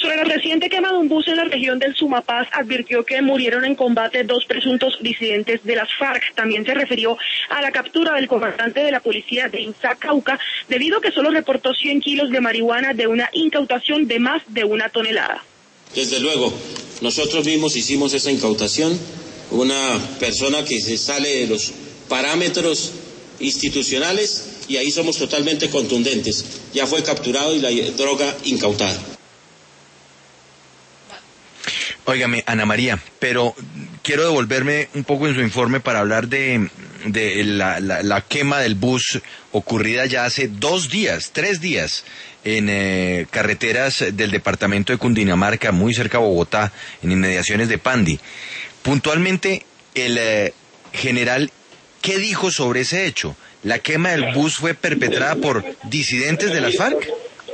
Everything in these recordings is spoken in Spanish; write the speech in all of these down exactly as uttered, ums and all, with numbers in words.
Sobre la reciente quema de un bus en la región del Sumapaz, advirtió que murieron en combate dos presuntos disidentes de las FARC. También se refirió a la captura del comandante de la policía de Insa, Cauca, debido a que solo reportó cien kilos de marihuana de una incautación de más de una tonelada. Desde luego, nosotros mismos hicimos esa incautación, una persona que se sale de los parámetros institucionales y ahí somos totalmente contundentes. Ya fue capturado y la droga incautada. Óigame, Ana María, pero quiero devolverme un poco en su informe para hablar de, de la, la, la quema del bus ocurrida ya hace dos días, tres días, en eh, carreteras del departamento de Cundinamarca, muy cerca a Bogotá, en inmediaciones de Pandi. Puntualmente, el eh, general, ¿qué dijo sobre ese hecho? ¿La quema del bus fue perpetrada por disidentes de las FARC?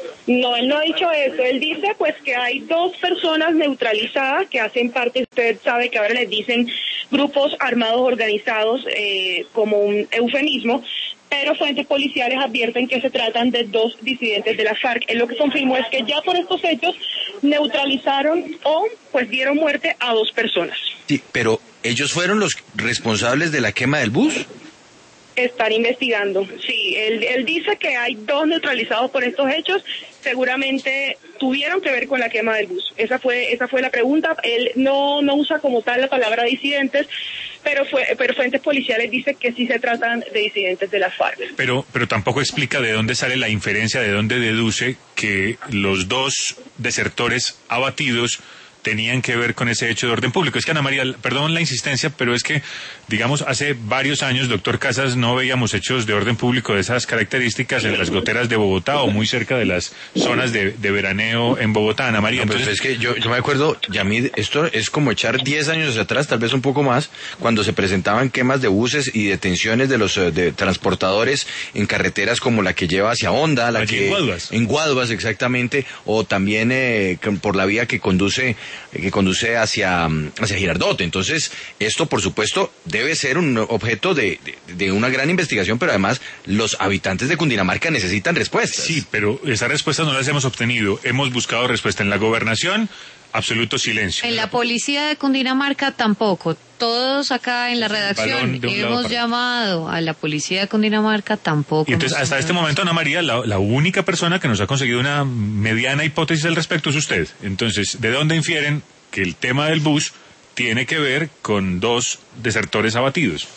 No, él no ha dicho eso. Él dice pues que hay dos personas neutralizadas que hacen parte, usted sabe que ahora les dicen grupos armados organizados eh, como un eufemismo, pero fuentes policiales advierten que se tratan de dos disidentes de la FARC. Él lo que confirmó es que ya por estos hechos neutralizaron o pues dieron muerte a dos personas. Sí, pero ¿ellos fueron los responsables de la quema del bus? Están investigando, sí. Él, él dice que hay dos neutralizados por estos hechos, seguramente tuvieron que ver con la quema del bus. Esa fue esa fue la pregunta. Él no no usa como tal la palabra disidentes, pero fue pero fuentes policiales dicen que sí se tratan de disidentes de las FARC. Pero pero tampoco explica de dónde sale la inferencia, de dónde deduce que los dos desertores abatidos tenían que ver con ese hecho de orden público. Es que, Ana María, perdón la insistencia, pero es que, digamos, hace varios años, doctor Casas, no veíamos hechos de orden público de esas características en las goteras de Bogotá o muy cerca de las zonas de, de veraneo en Bogotá, Ana María. No, pues entonces, es que yo, yo me acuerdo, Yamid, esto es como echar diez años hacia atrás, tal vez un poco más, cuando se presentaban quemas de buses y detenciones de los de transportadores en carreteras como la que lleva hacia Honda, la Allí que en Guaduas. en Guaduas, exactamente, o también eh, por la vía que conduce que conduce hacia, hacia Girardot. Entonces, esto por supuesto debe ser un objeto de, de, de una gran investigación, pero además los habitantes de Cundinamarca necesitan respuestas. Sí, pero esas respuestas no las hemos obtenido. Hemos buscado respuesta en la gobernación, absoluto silencio. En la policía de Cundinamarca tampoco. Todos acá en la redacción hemos llamado a la policía de Cundinamarca, tampoco. Y entonces, hasta este momento, Ana María, la, la única persona que nos ha conseguido una mediana hipótesis al respecto es usted. Entonces, ¿de dónde infieren que el tema del bus tiene que ver con dos desertores abatidos?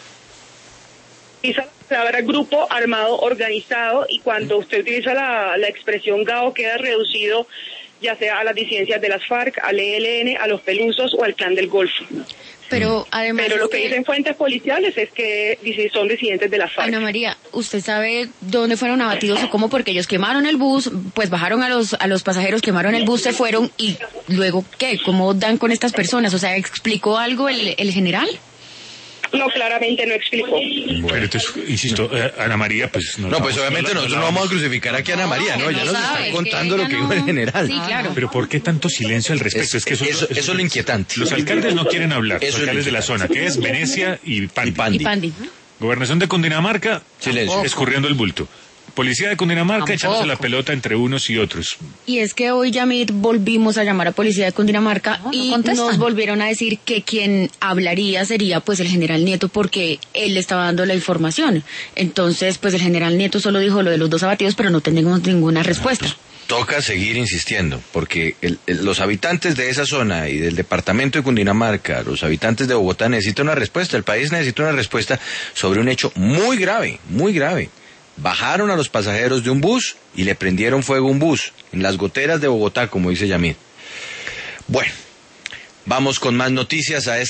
Utiliza la palabra grupo armado organizado, y cuando usted utiliza la, la expresión GAO queda reducido ya sea a las disidencias de las FARC, al E L N, a los Pelusos o al Clan del Golfo. Pero además Pero lo es que dicen fuentes policiales es que son disidentes de la FARC. Ana María, ¿usted sabe dónde fueron abatidos o cómo? Porque ellos quemaron el bus, pues bajaron a los a los pasajeros, quemaron el bus, se fueron, y luego, ¿qué? ¿Cómo dan con estas personas? O sea, ¿explicó algo el, el general? No, claramente no explicó. Bueno, pero entonces, insisto, eh, Ana María, pues... No, no pues obviamente nosotros no vamos a crucificar aquí a Ana María, ¿no? Ella nos está contando lo que dijo el general. Sí, claro. Pero ¿por qué tanto silencio al respecto? Es, es que eso, eso, eso, eso es lo inquietante. Los alcaldes no quieren hablar, Eso los alcaldes de la zona, que es Venecia y Pandi. Y Pandi. Y Pandi. Gobernación de Cundinamarca, silencio. Escurriendo el bulto. Policía de Cundinamarca echándose la pelota entre unos y otros. Y es que hoy, Yamid, volvimos a llamar a Policía de Cundinamarca, no, no y contestan. Nos volvieron a decir que quien hablaría sería pues el general Nieto, porque él le estaba dando la información. Entonces, pues el general Nieto solo dijo lo de los dos abatidos, pero no tenemos ninguna respuesta. Pues, toca seguir insistiendo, porque el, el, los habitantes de esa zona y del departamento de Cundinamarca, los habitantes de Bogotá necesitan una respuesta, el país necesita una respuesta sobre un hecho muy grave, muy grave. Bajaron a los pasajeros de un bus y le prendieron fuego a un bus en las goteras de Bogotá, como dice Yamid. Bueno, vamos con más noticias a esta